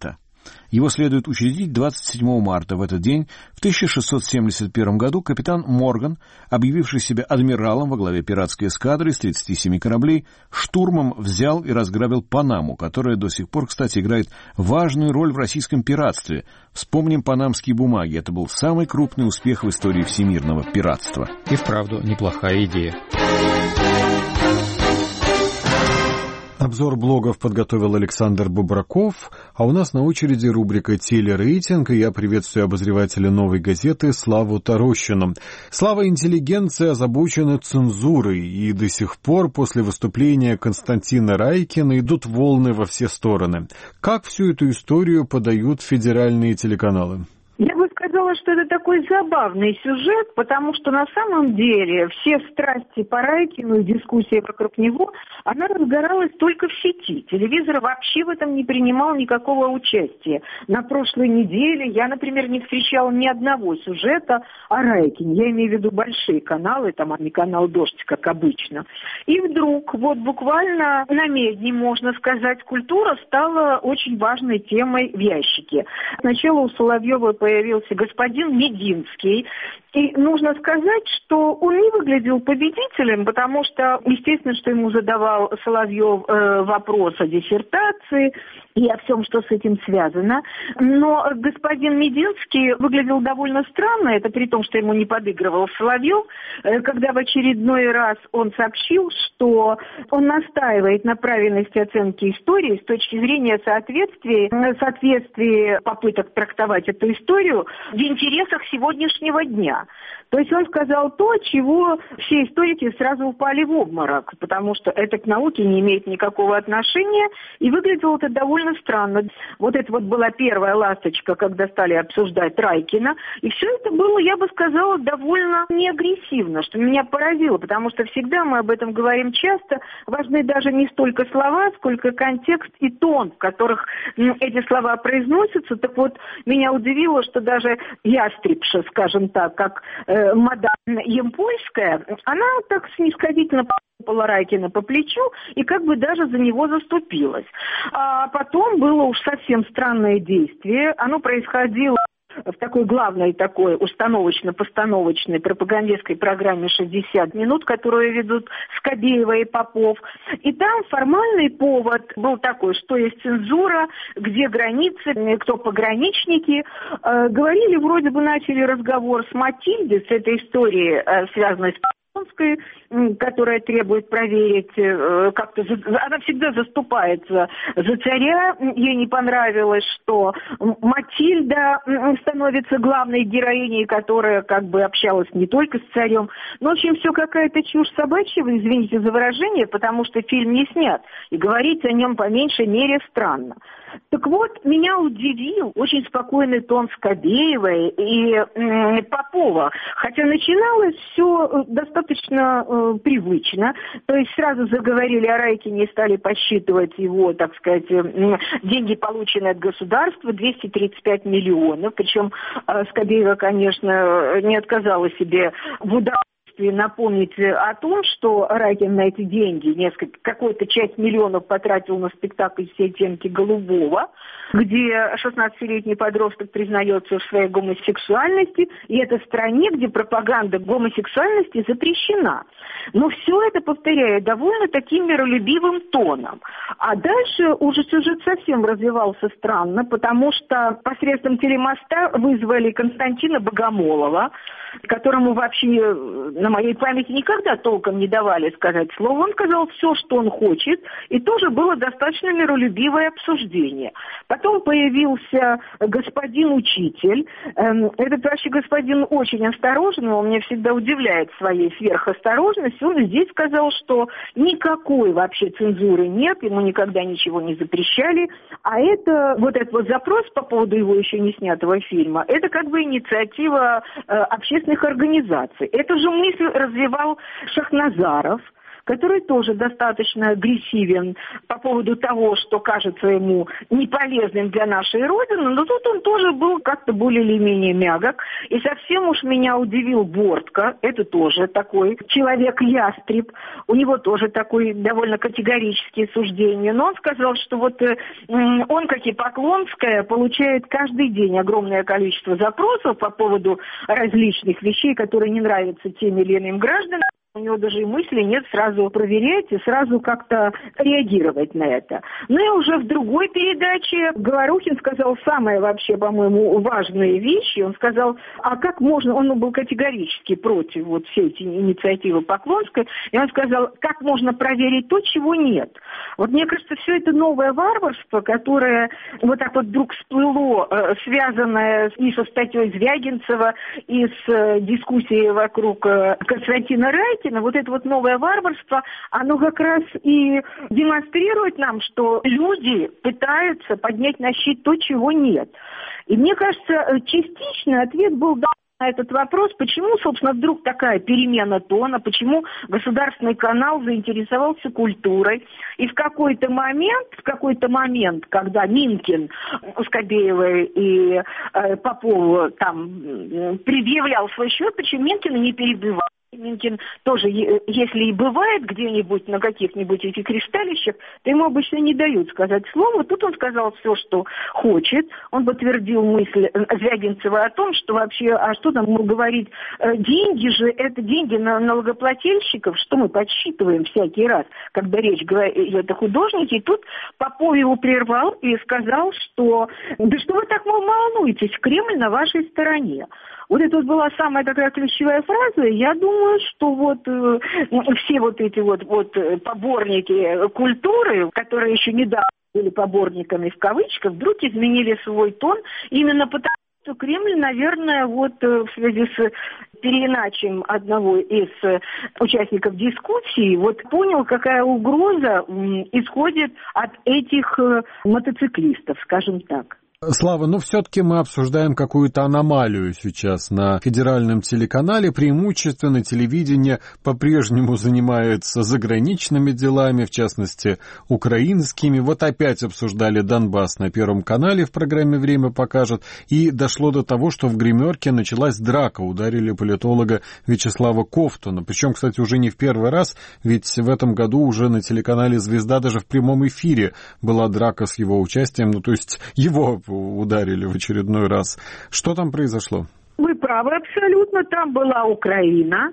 Его следует учредить двадцать седьмого марта. В этот день, в тысяча шестьсот семьдесят первом году, капитан Морган, объявивший себя адмиралом во главе пиратской эскадры из тридцати семи кораблей, штурмом взял и разграбил Панаму, которая до сих пор, кстати, играет важную роль в российском пиратстве. Вспомним панамские бумаги. Это был самый крупный успех в истории всемирного пиратства. И вправду неплохая идея. Обзор блогов подготовил Александр Бобраков, а у нас на очереди рубрика «Телерейтинг», и я приветствую обозревателя «Новой газеты» Славу Тарощину. Слава, интеллигенция озабочена цензурой, и до сих пор после выступления Константина Райкина идут волны во все стороны. Как всю эту историю подают федеральные телеканалы? Я бы сказала, что это такой забавный сюжет, потому что на самом деле все страсти по Райкину и дискуссия вокруг него, она разгоралась только в сети. Телевизор вообще в этом не принимал никакого участия. На прошлой неделе я, например, не встречала ни одного сюжета о Райкине. Я имею в виду большие каналы, там, а не канал «Дождь», как обычно. И вдруг, вот буквально на медне, можно сказать, культура стала очень важной темой в ящике. Сначала у Соловьева появился господин Мединский. И нужно сказать, что он не выглядел победителем, потому что, естественно, что ему задавал Соловьев э, вопрос о диссертации и о всем, что с этим связано. Но господин Мединский выглядел довольно странно, это при том, что ему не подыгрывал Соловьев, э, когда в очередной раз он сообщил, что он настаивает на правильности оценки истории с точки зрения соответствия, соответствия попыток трактовать эту историю в интересах сегодняшнего дня. То есть он сказал то, чего все историки сразу упали в обморок, потому что это к науке не имеет никакого отношения, и выглядело это довольно странно. Вот это вот была первая ласточка, когда стали обсуждать Райкина, и все это было, я бы сказала, довольно неагрессивно, что меня поразило, потому что всегда мы об этом говорим часто, важны даже не столько слова, сколько контекст и тон, в которых эти слова произносятся. Так вот, меня удивило, что даже ястребша, скажем так, как э, мадам Ямпольская, она так снисходительно похлопала Райкина по плечу и как бы даже за него заступилась. А потом было уж совсем странное действие. Оно происходило в такой главной, такой установочно-постановочной пропагандистской программе «шестьдесят минут», которую ведут Скобеева и Попов. И там формальный повод был такой, что есть цензура, где границы, кто пограничники. Э, говорили, вроде бы начали разговор с Матильдой, с этой историей, э, связанной с которая требует проверить, как-то она всегда заступается за царя. Ей не понравилось, что Матильда становится главной героиней, которая как бы общалась не только с царем. Но, в общем, все какая-то чушь собачья, извините за выражение, потому что фильм не снят, и говорить о нем по меньшей мере странно. Так вот, меня удивил очень спокойный тон Скобеевой и э, Попова, хотя начиналось все достаточно э, привычно, то есть сразу заговорили о Райкине и стали подсчитывать его, так сказать, э, деньги, полученные от государства, двести тридцать пять миллионов, причем э, Скобеева, конечно, не отказала себе в удовольствии напомнить о том, что Райкин на эти деньги несколько, какую-то часть миллионов потратил на спектакль «Все оттенки голубого», где шестнадцатилетний подросток признается в своей гомосексуальности, и это в стране, где пропаганда гомосексуальности запрещена. Но все это, повторяю, довольно таким миролюбивым тоном. А дальше уже сюжет совсем развивался странно, потому что посредством телемоста вызвали Константина Богомолова, которому вообще на моей памяти никогда толком не давали сказать слово. Он сказал все, что он хочет, и тоже было достаточно миролюбивое обсуждение. Потом появился господин учитель. Этот вообще господин очень осторожный, он меня всегда удивляет своей сверхосторожностью. Он здесь сказал, что никакой вообще цензуры нет, ему никогда ничего не запрещали. А это, вот этот вот запрос по поводу его еще не снятого фильма, это как бы инициатива э, общественных организаций. Эту же мысль развивал Шахназаров, который тоже достаточно агрессивен по поводу того, что кажется ему неполезным для нашей Родины, но тут он тоже был как-то более или менее мягок. И совсем уж меня удивил Бортко, это тоже такой человек-ястреб, у него тоже такое довольно категорические суждения, но он сказал, что вот он, как и Поклонская, получает каждый день огромное количество запросов по поводу различных вещей, которые не нравятся тем или иным гражданам. У него даже и мысли нет сразу проверять и сразу как-то реагировать на это. Ну и уже в другой передаче Говорухин сказал самые вообще, по-моему, важные вещи. Он сказал, а как можно, он был категорически против вот всей эти инициативы Поклонской, и он сказал, как можно проверить то, чего нет. Вот мне кажется, все это новое варварство, которое вот так вот вдруг всплыло, связанное и со статьей Звягинцева, и с дискуссией вокруг Константина Райкина, вот это вот новое варварство, оно как раз и демонстрирует нам, что люди пытаются поднять на щит то, чего нет. И мне кажется, частично ответ был дан на этот вопрос, почему, собственно, вдруг такая перемена тона, почему государственный канал заинтересовался культурой. И в какой-то момент, в какой-то момент, когда Минкин, Скобеевой и э, Попов там предъявлял свой счет, почему Минкина не перебивал. Минкин тоже, если и бывает где-нибудь на каких-нибудь этих кристаллищах, то ему обычно не дают сказать слово. Тут он сказал все, что хочет. Он подтвердил мысль Звягинцева о том, что вообще, а что там говорить, деньги же, это деньги на налогоплательщиков, что мы подсчитываем всякий раз, когда речь идет о художнике. И тут Попов его прервал и сказал, что да что вы так, мол, волнуетесь, Кремль на вашей стороне. Вот это вот была самая такая ключевая фраза. Я думаю, что вот э, все вот эти вот, вот поборники культуры, которые еще недавно были поборниками в кавычках, вдруг изменили свой тон именно потому, что Кремль, наверное, вот в связи с переиначем одного из участников дискуссии, вот понял, какая угроза исходит от этих мотоциклистов, скажем так. Слава, ну все-таки мы обсуждаем какую-то аномалию сейчас на федеральном телеканале. Преимущественно телевидение по-прежнему занимается заграничными делами, в частности, украинскими. Вот опять обсуждали Донбасс на Первом канале в программе «Время покажет». И дошло до того, что в гримерке началась драка. Ударили политолога Вячеслава Ковтуна. Причем, кстати, уже не в первый раз, ведь в этом году уже на телеканале «Звезда» даже в прямом эфире была драка с его участием. Ну, то есть его ударили в очередной раз. Что там произошло? Вы правы абсолютно. Там была Украина.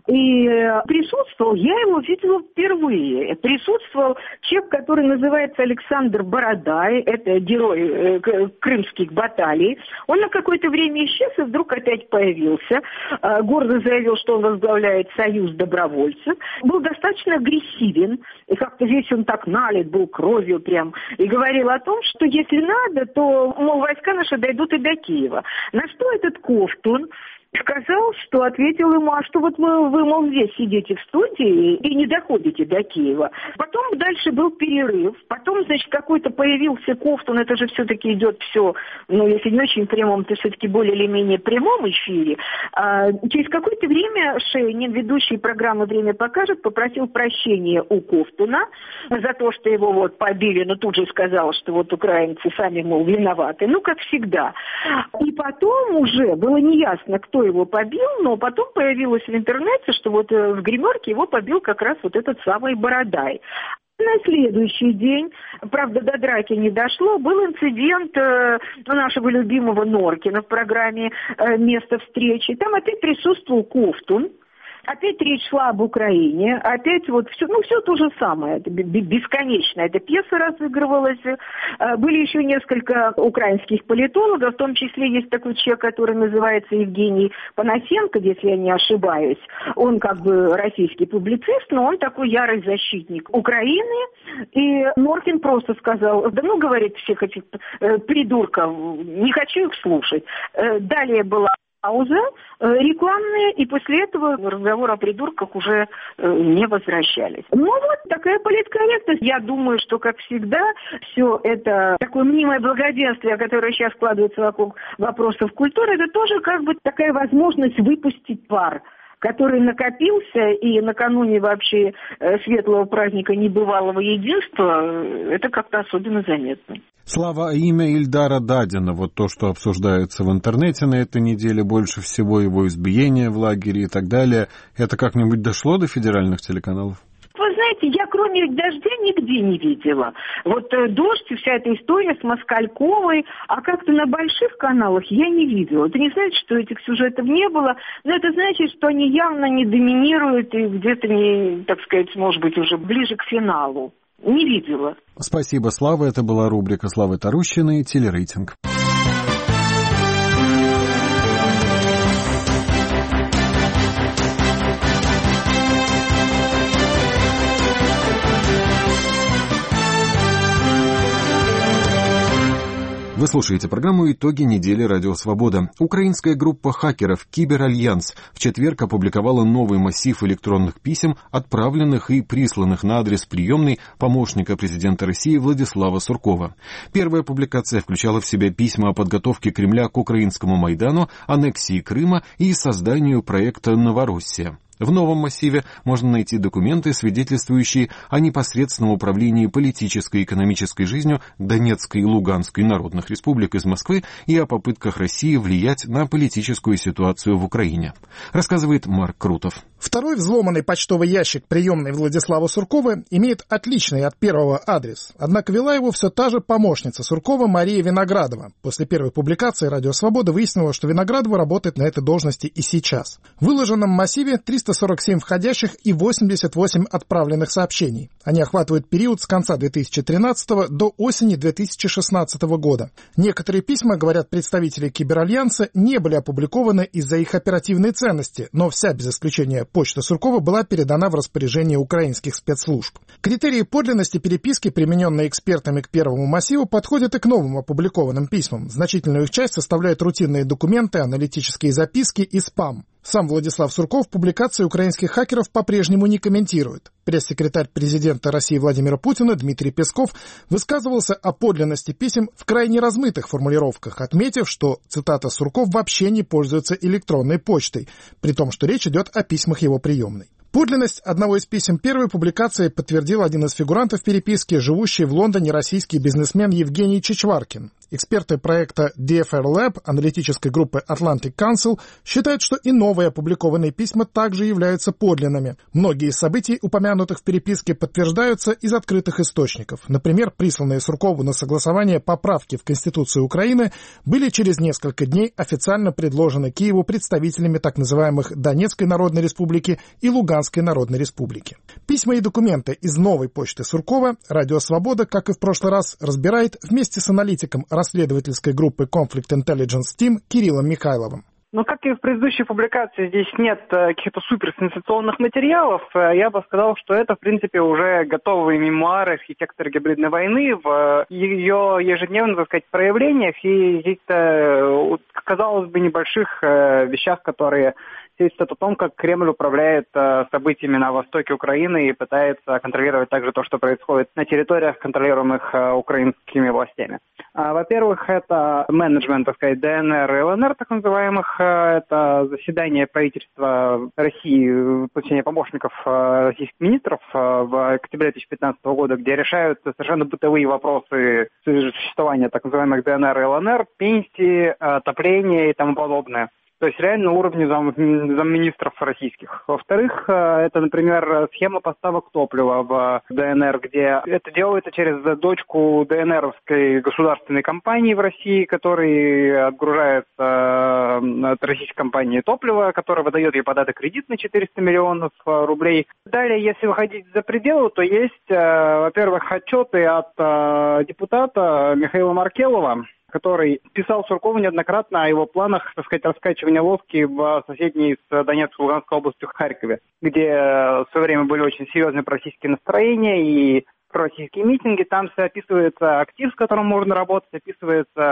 И присутствовал, я его видела впервые, присутствовал человек, который называется Александр Бородай, это герой э, крымских баталий. Он на какое-то время исчез и вдруг опять появился. Э, гордо заявил, что он возглавляет союз добровольцев. Был достаточно агрессивен, и как-то весь он так налит был кровью прям. И говорил о том, что если надо, то, мол, войска наши дойдут и до Киева. На что этот Ковтун сказал, что ответил ему, а что вот вы, вы, мол, здесь сидите в студии и не доходите до Киева. Потом дальше был перерыв, потом, значит, какой-то появился Ковтун, это же все-таки идет все, ну, если не очень прямом, то все-таки более или менее прямом эфире. А, через какое-то время Шейнин, ведущий программы «Время покажет», попросил прощения у Ковтуна за то, что его вот побили, но тут же сказал, что вот украинцы сами, мол, виноваты, ну, как всегда. И потом уже было неясно, кто его побил, но потом появилось в интернете, что вот в гримерке его побил как раз вот этот самый Бородай. На следующий день, правда, до драки не дошло, был инцидент э, нашего любимого Норкина в программе э, «Место встречи». Там опять присутствовал Ковтун. Опять речь шла об Украине, опять вот все, ну, все то же самое, это бесконечно, эта пьеса разыгрывалась. Были еще несколько украинских политологов, в том числе есть такой человек, который называется Евгений Панасенко, если я не ошибаюсь. Он как бы российский публицист, но он такой ярый защитник Украины. И Норкин просто сказал, да ну, говорит, всех этих придурков, не хочу их слушать. Далее была пауза рекламная, и после этого разговор о придурках уже не возвращались. Ну вот такая политкорректность. Я думаю, что, как всегда, все это такое мнимое благоденствие, которое сейчас складывается вокруг вопросов культуры, это тоже как бы такая возможность выпустить пар который накопился, и накануне вообще светлого праздника небывалого единства, это как-то особенно заметно. Слава, имя Ильдара Дадина, вот то, что обсуждается в интернете на этой неделе, больше всего его избиения в лагере и так далее, это как-нибудь дошло до федеральных телеканалов? Вы знаете, я кроме «Дождя» нигде не видела. Вот «Дождь» и вся эта история с Москальковой, а как-то на больших каналах я не видела. Это не значит, что этих сюжетов не было, но это значит, что они явно не доминируют и где-то не, так сказать, может быть, уже ближе к финалу. Не видела. Спасибо, Слава. Это была рубрика Славы Тарущиной «Телерейтинг». Вы слушаете программу «Итоги недели Радио Свобода». Украинская группа хакеров «Киберальянс» в четверг опубликовала новый массив электронных писем, отправленных и присланных на адрес приемной помощника президента России Владислава Суркова. Первая публикация включала в себя письма о подготовке Кремля к украинскому Майдану, аннексии Крыма и созданию проекта «Новороссия». В новом массиве можно найти документы, свидетельствующие о непосредственном управлении политической и экономической жизнью Донецкой и Луганской народных республик из Москвы и о попытках России влиять на политическую ситуацию в Украине. Рассказывает Марк Крутов. Второй взломанный почтовый ящик приемной Владислава Суркова имеет отличный от первого адрес. Однако вела его все та же помощница Суркова Мария Виноградова. После первой публикации «Радио Свобода» выяснила, что Виноградова работает на этой должности и сейчас. В выложенном массиве триста сорок семь входящих и восемьдесят восемь отправленных сообщений. Они охватывают период с конца две тысячи тринадцатого до осени две тысячи шестнадцатого года. Некоторые письма, говорят представители Киберальянса, не были опубликованы из-за их оперативной ценности, но вся, без исключения почта Суркова, была передана в распоряжение украинских спецслужб. Критерии подлинности переписки, примененные экспертами к первому массиву, подходят и к новым опубликованным письмам. Значительную их часть составляют рутинные документы, аналитические записки и спам. Сам Владислав Сурков публикации украинских хакеров по-прежнему не комментирует. Пресс-секретарь президента России Владимира Путина Дмитрий Песков высказывался о подлинности писем в крайне размытых формулировках, отметив, что, цитата, «Сурков вообще не пользуется электронной почтой», при том, что речь идет о письмах его приемной. Подлинность одного из писем первой публикации подтвердил один из фигурантов переписки, живущий в Лондоне российский бизнесмен Евгений Чичваркин. Эксперты проекта ди эф эр Lab, аналитической группы Atlantic Council, считают, что и новые опубликованные письма также являются подлинными. Многие из событий, упомянутых в переписке, подтверждаются из открытых источников. Например, присланные Суркову на согласование поправки в Конституцию Украины были через несколько дней официально предложены Киеву представителями так называемых Донецкой Народной Республики и Луганской Народной Республики. Письма и документы из новой почты Суркова «Радио Свобода», как и в прошлый раз, разбирает вместе с аналитиком расследовательской группы Conflict Intelligence Team Кириллом Михайловым. Ну, как и в предыдущей публикации, здесь нет э, каких-то суперсенсационных материалов. Э, я бы сказал, что это, в принципе, уже готовые мемуары архитектора гибридной войны в э, ее ежедневных, так сказать, проявлениях и здесь-то, э, казалось бы, небольших э, вещах, которые свидетельствует о том, как Кремль управляет э, событиями на востоке Украины и пытается контролировать также то, что происходит на территориях, контролируемых э, украинскими властями. А, во-первых, это менеджмент, так сказать, дэ эн эр и эл эн эр, так называемых. Э, это заседание правительства России, получение помощников э, российских министров э, в октябре две тысячи пятнадцатого года, где решают совершенно бытовые вопросы существования так называемых дэ эн эр и эл эн эр, пенсии, отопления и тому подобное. То есть реально на уровне зам, замминистров российских. Во-вторых, это, например, схема поставок топлива в дэ эн эр, где это делается через дочку дэ эн эровской государственной компании в России, которая отгружает от российской компании топливо, которая выдает ей под это кредит на четыреста миллионов рублей. Далее, если выходить за пределы, то есть, во-первых, отчеты от депутата Михаила Маркелова, который писал Суркову неоднократно о его планах, так сказать, раскачивания лодки в соседней с Донецкой и Луганской областью Харькове, где в свое время были очень серьезные пророссийские настроения и пророссийские митинги. Там все описывается актив, с которым можно работать, описывается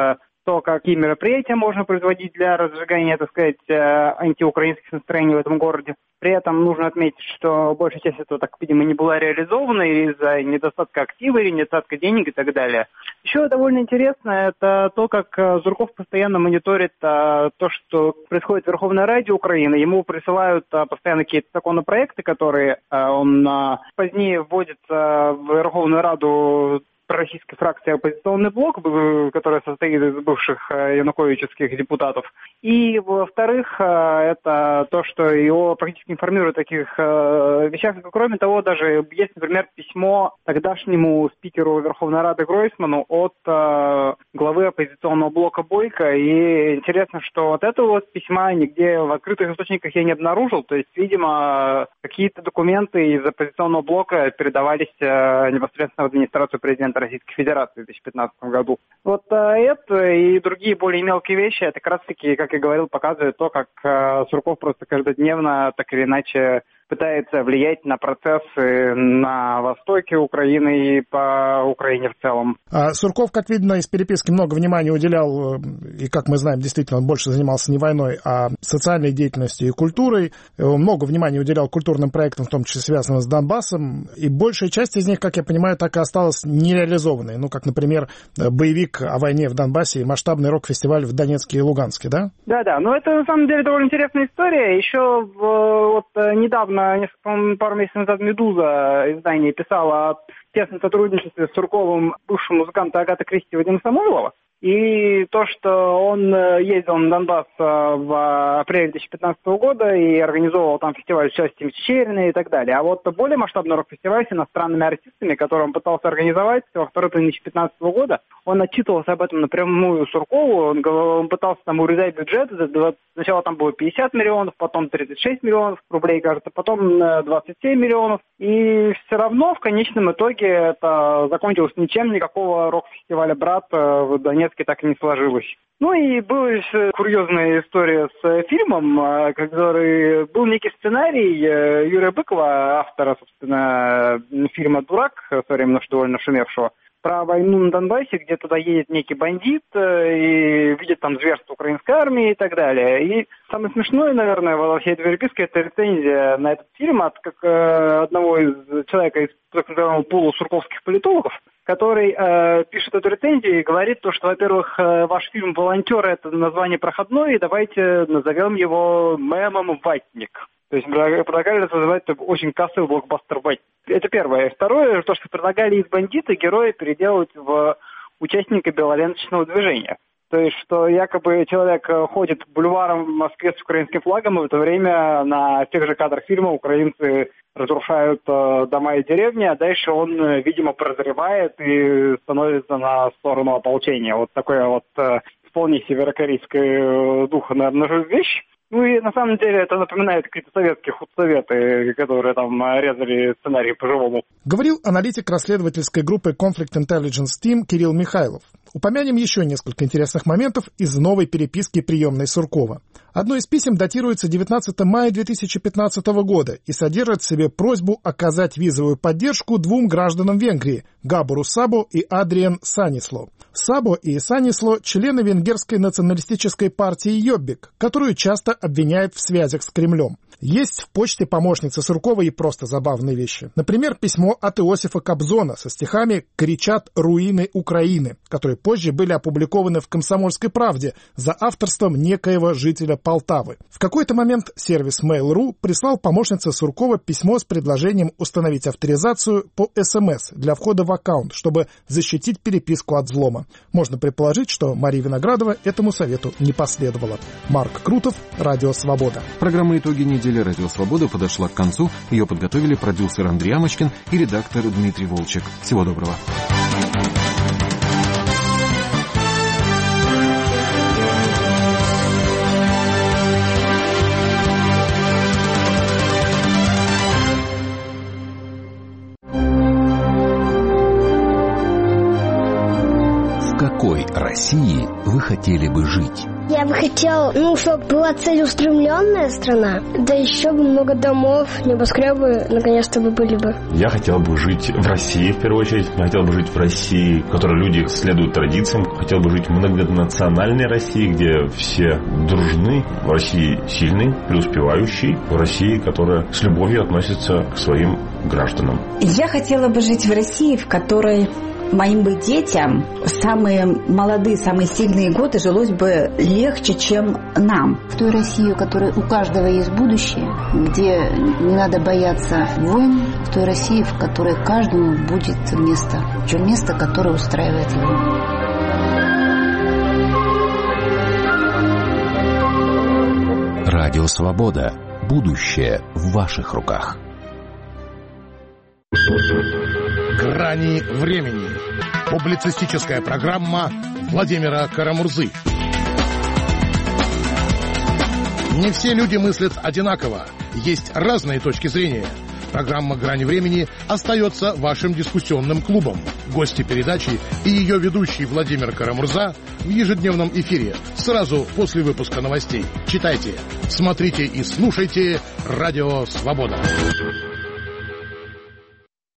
то, какие мероприятия можно производить для разжигания, так сказать, антиукраинских настроений в этом городе. При этом нужно отметить, что большая часть этого, так видимо, не была реализована из-за недостатка актива или недостатка денег и так далее. Еще довольно интересно, это то, как Сурков постоянно мониторит то, что происходит в Верховной Раде Украины. Ему присылают постоянно какие-то законопроекты, которые он позднее вводит в Верховную Раду пророссийской фракции «Оппозиционный блок», которая состоит из бывших януковичевских депутатов. И, во-вторых, это то, что его практически информируют о таких вещах. Кроме того, даже есть, например, письмо тогдашнему спикеру Верховной Рады Гройсману от главы «Оппозиционного блока» Бойко. И интересно, что вот этого вот письма нигде в открытых источниках я не обнаружил. То есть, видимо, какие-то документы из «Оппозиционного блока» передавались непосредственно в администрацию президента Российской Федерации в две тысячи пятнадцатом году. Вот это и другие более мелкие вещи, это как раз таки, как я говорил, показывает то, как Сурков просто каждодневно так или иначе пытается влиять на процессы на востоке Украины и по Украине в целом. А Сурков, как видно из переписки, много внимания уделял, и, как мы знаем, действительно, он больше занимался не войной, а социальной деятельностью и культурой. Много внимания уделял культурным проектам, в том числе связанным с Донбассом, и большая часть из них, как я понимаю, так и осталась нереализованной. Ну, как, например, боевик о войне в Донбассе и масштабный рок-фестиваль в Донецке и Луганске, да? Да-да, но это, на самом деле, довольно интересная история. Еще вот недавно, несколько, пару месяцев назад, «Медуза» издание писала о тесном сотрудничестве с Сурковым бывшим музыкантом Агаты Кристи Вадима Самойлова. И то, что он ездил на Донбасс в апреле две тысячи пятнадцатого года и организовывал там фестиваль с участием Чечерины и так далее. А вот более масштабный рок-фестиваль с иностранными артистами, который он пытался организовать во второй половине две тысячи пятнадцатого года, он отчитывался об этом напрямую Суркову, он, он пытался там урезать бюджет. Сначала там было пятьдесят миллионов, потом тридцать шесть миллионов рублей, кажется, потом двадцать семь миллионов. И все равно в конечном итоге это закончилось ничем, никакого рок-фестиваля «Брат» в Донецке так и не сложилось. Ну и была еще курьезная история с фильмом, который был некий сценарий Юрия Быкова, автора, собственно, фильма «Дурак», со временем довольно шумевшего, про войну на Донбассе, где туда едет некий бандит и видит там зверство украинской армии и так далее. И самое смешное, наверное, во всей этой переписке — это рецензия на этот фильм от как, э, одного из человека из так называемого пула сурковских политологов, который э, пишет эту рецензию и говорит то, что, во-первых, э, ваш фильм «Волонтеры» — это название проходное, и давайте назовем его мемом «Ватник». То есть предлагали называть очень кассовый блокбастер «Ватник». Это первое. Второе, то, что предлагали из бандита героя переделать в участника белоленточного движения. То есть, что якобы человек ходит бульваром в Москве с украинским флагом, и в это время на тех же кадрах фильма украинцы разрушают э, дома и деревни, а дальше он, видимо, прозревает и становится на сторону ополчения. Вот такое вот э, вполне северокорейское духа, наверное, вещь. Ну и на самом деле это напоминает какие-то советские худсоветы, которые там резали сценарий по-живому. Говорил аналитик расследовательской группы Conflict Intelligence Team Кирилл Михайлов. Упомянем еще несколько интересных моментов из новой переписки приемной Суркова. Одно из писем датируется девятнадцатого мая две тысячи пятнадцатого года и содержит в себе просьбу оказать визовую поддержку двум гражданам Венгрии – Габору Сабо и Адриан Санисло. Сабо и Санисло – члены венгерской националистической партии «Йоббик», которую часто обвиняют в связях с Кремлем. Есть в почте помощницы Суркова и просто забавные вещи. Например, письмо от Иосифа Кобзона со стихами «Кричат руины Украины», которые позже были опубликованы в «Комсомольской правде» за авторством некоего жителя Полтавы. В какой-то момент сервис Mail точка ру прислал помощнице Суркова письмо с предложением установить авторизацию по эс эм эс для входа в аккаунт, чтобы защитить переписку от взлома. Можно предположить, что Мария Виноградова этому совету не последовала. Марк Крутов, Радио Свобода. Программа «Итоги недели» «Радио Свобода» подошла к концу. Ее подготовили продюсер Андрей Амочкин и редактор Дмитрий Волчек. Всего доброго. В какой России вы хотели бы жить? Я бы хотел, ну, чтобы была целеустремленная страна, да еще бы много домов, небоскребы наконец-то бы были бы. Я хотел бы жить в России, в первую очередь. Я хотел бы жить в России, в которой люди следуют традициям. хотел бы жить в многонациональной России, где все дружны, в России сильный, преуспевающий, в России, которая с любовью относится к своим гражданам. Я хотела бы жить в России, в которой моим бы детям в самые молодые, самые сильные годы жилось бы легче, чем нам. В той России, у которой у каждого есть будущее, где не надо бояться войн, в той России, в которой каждому будет место, причем место, которое устраивает его. Радио Свобода. Будущее в ваших руках. «Грани времени». Публицистическая программа Владимира Карамурзы. Не все люди мыслят одинаково. Есть разные точки зрения. Программа «Грани времени» остается вашим дискуссионным клубом. Гости передачи и ее ведущий Владимир Карамурза в ежедневном эфире сразу после выпуска новостей. Читайте, смотрите и слушайте «Радио Свобода».